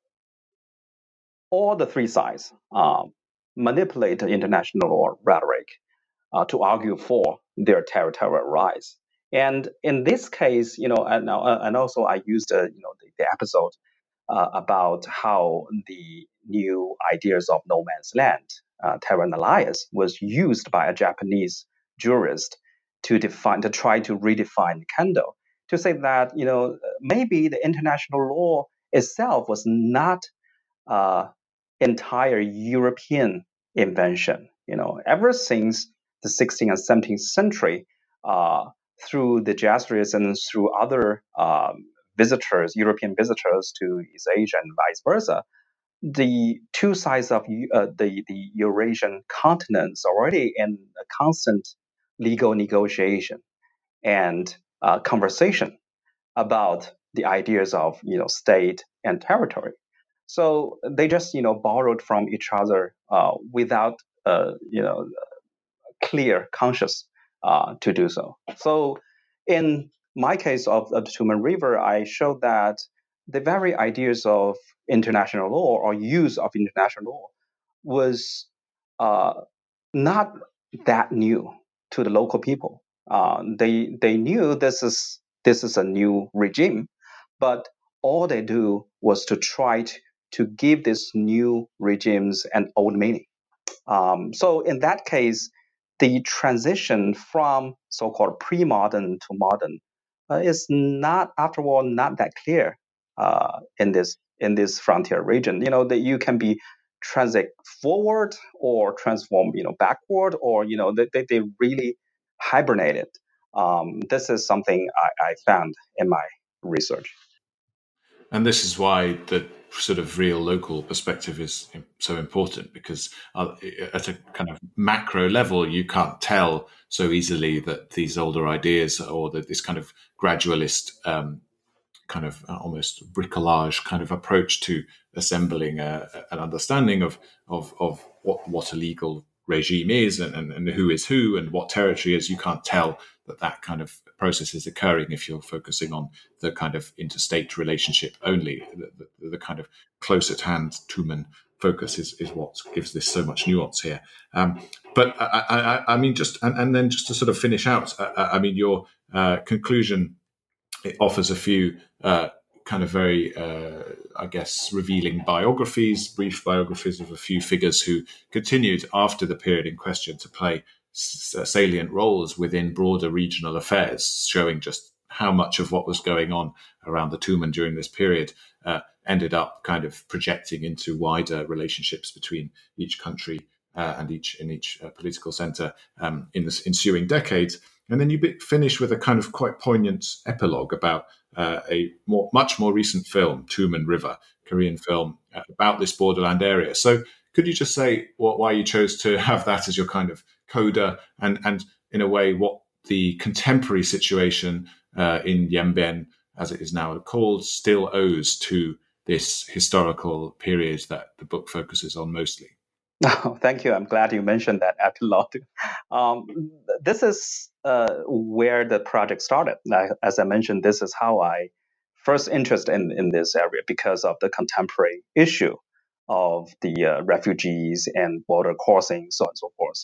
all the three sides um, manipulate the international rhetoric uh, to argue for their territorial rights. And in this case, you know, and, uh, and also I used, uh, you know, the, the episode uh, about how the new ideas of no man's land, uh, terra nullius, was used by a Japanese jurist to define, to try to redefine Kendo, to say that, you know, maybe the international law itself was not uh, entire European invention. You know, ever since the sixteenth and seventeenth century, uh, through the Jesuits and through other um, visitors, European visitors to East Asia and vice versa, the two sides of uh, the, the Eurasian continents already in a constant legal negotiation and uh, conversation about the ideas of you know state and territory. So they just you know borrowed from each other uh, without uh, you know clear conscious uh, to do so. So in my case of, of the Tumen River, I showed that the very ideas of international law or use of international law was uh, not that new to the local people. Uh, they they knew this is this is a new regime, but all they do was to try to, to give this new regimes an old meaning. Um, so in that case, the transition from so-called pre-modern to modern uh, is not, after all, not that clear uh, in this in this frontier region. You know that you can be transit forward or transform, you know, backward, or you know they they, they really hibernated. Um, this is something I, I found in my research. And this is why the sort of real local perspective is so important, because uh, at a kind of macro level, you can't tell so easily that these older ideas or that this kind of gradualist um, kind of uh, almost bricolage kind of approach to assembling a, an understanding of of, of what, what a legal regime is and, and, and who is who and what territory is. You can't tell that that kind of process is occurring if you're focusing on the kind of interstate relationship only. The, the, the kind of close at hand Tumen focus is, is what gives this so much nuance here. Um, but I, I, I mean, just and, and then just to sort of finish out, I, I mean, your uh, conclusion, it offers a few uh, kind of very, uh, I guess, revealing biographies, brief biographies of a few figures who continued after the period in question to play s- salient roles within broader regional affairs, showing just how much of what was going on around the Tumen during this period uh, ended up kind of projecting into wider relationships between each country uh, and each in each uh, political center um, in the ensuing decades. And then you finish with a kind of quite poignant epilogue about uh, a more, much more recent film, Tumen River, Korean film uh, about this borderland area. So could you just say what, why you chose to have that as your kind of coda, and, and in a way what the contemporary situation uh, in Yanbian, as it is now called, still owes to this historical period that the book focuses on mostly? Oh, thank you. I'm glad you mentioned that epilogue. Um, this is uh, where the project started. Now, as I mentioned, this is how I first interested in, in this area, because of the contemporary issue of the uh, refugees and border crossing, so on and so forth.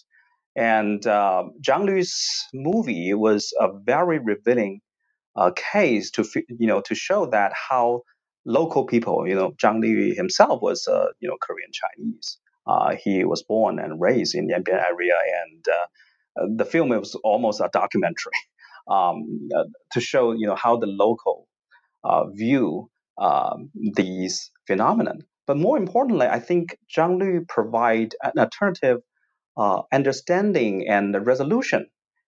And uh, Zhang Lu's movie was a very revealing uh, case to fi- you know to show that how local people, you know, Zhang Li himself was uh, you know Korean Chinese. Uh, he was born and raised in Yanbian area, and uh, uh, the film was almost a documentary um, uh, to show you know how the local uh, view um, these phenomenon. But more importantly, I think Zhang Lu provide an alternative uh, understanding and the resolution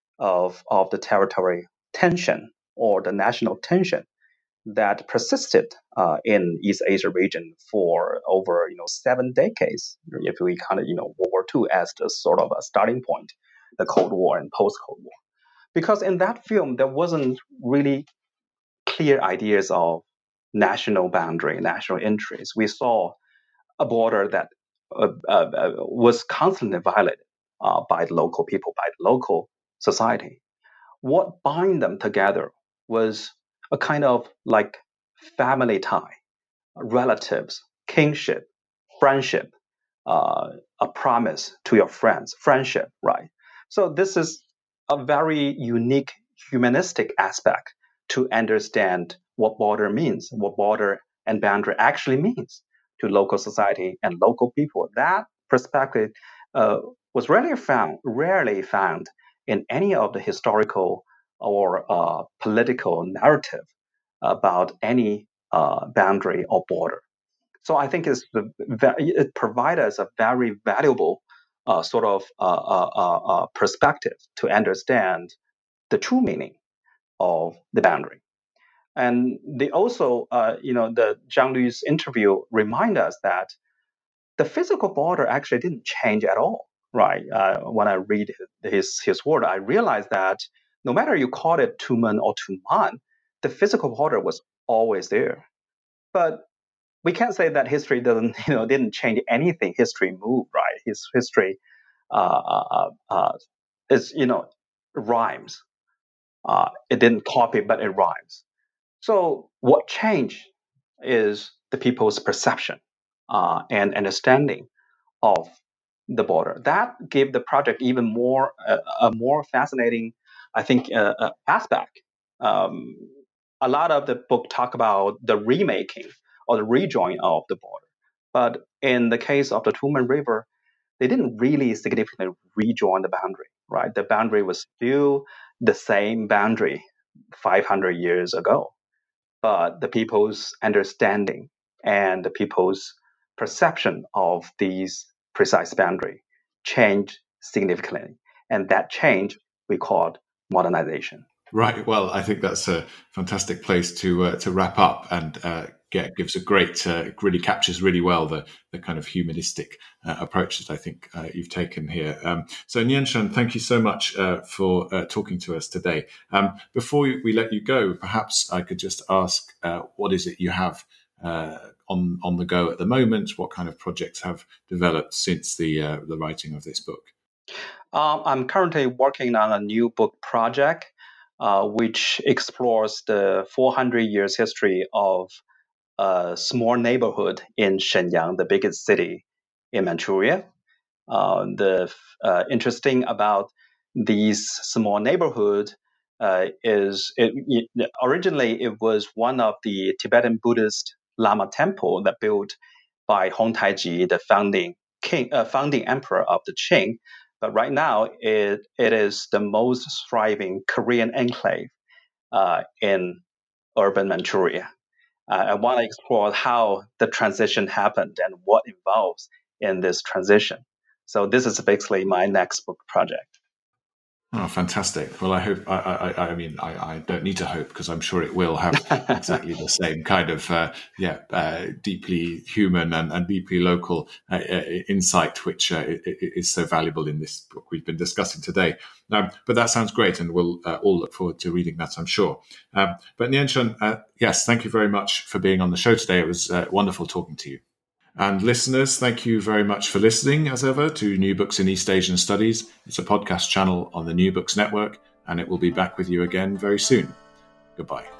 of of the territory tension or the national tension that persisted uh, in East Asia region for over you know seven decades. If we kind of you know World War Two as the sort of a starting point, the Cold War and post Cold War, because in that film there wasn't really clear ideas of national boundary, national interests. We saw a border that uh, uh, uh, was constantly violated uh, by the local people, by the local society. What bind them together was a kind of like family tie, relatives, kinship, friendship, uh, a promise to your friends, friendship, right? So this is a very unique humanistic aspect to understand what border means, what border and boundary actually means to local society and local people. That perspective uh, was rarely found, rarely found in any of the historical or uh, political narrative about any uh, boundary or border. So I think it's the, it provides us a very valuable uh, sort of uh, uh, uh, uh, perspective to understand the true meaning of the boundary. And they also, uh, you know, the Zhang Lu's interview remind us that the physical border actually didn't change at all, right? Uh, when I read his his word, I realized that no matter you call it Tumen or Tuman, the physical border was always there. But we can't say that history doesn't, you know, didn't change anything. History moved, right? His history uh, uh, uh, is, you know, rhymes. Uh, it didn't copy, but it rhymes. So what changed is the people's perception uh, and understanding of the border. That gave the project even more uh, a more fascinating I think, uh, uh, aspect. Um, a lot of the book talk about the remaking or the rejoin of the border. But in the case of the Tumen River, they didn't really significantly rejoin the boundary, right? The boundary was still the same boundary five hundred years ago. But the people's understanding and the people's perception of these precise boundary changed significantly. And that change we called modernization. Right. Well, I think that's a fantastic place to uh, to wrap up, and uh, get gives a great, uh, really captures really well the the kind of humanistic uh, approach that I think uh, you've taken here. Um, so Nianshan, thank you so much uh, for uh, talking to us today. Um, before we let you go, perhaps I could just ask, uh, what is it you have uh, on on the go at the moment? What kind of projects have developed since the uh, the writing of this book? Um, I'm currently working on a new book project, uh, which explores the four hundred years history of a small neighborhood in Shenyang, the biggest city in Manchuria. Uh, the uh, interesting about these small neighborhood uh, is it, it, originally it was one of the Tibetan Buddhist Lama temple that built by Hong Taiji, the founding king, uh, founding emperor of the Qing. But right now, it it is the most thriving Korean enclave uh, in urban Manchuria. Uh, I want to explore how the transition happened and what involves in this transition. So this is basically my next book project. Oh, fantastic. Well, I hope, I, I, I mean, I, I don't need to hope, because I'm sure it will have exactly the same kind of, uh, yeah, uh, deeply human and, and deeply local uh, uh, insight, which uh, is so valuable in this book we've been discussing today. Um, but that sounds great, and we'll uh, all look forward to reading that, I'm sure. Um, but Nianshan, uh, yes, thank you very much for being on the show today. It was uh, wonderful talking to you. And listeners, thank you very much for listening, as ever, to New Books in East Asian Studies. It's a podcast channel on the New Books Network, and it will be back with you again very soon. Goodbye.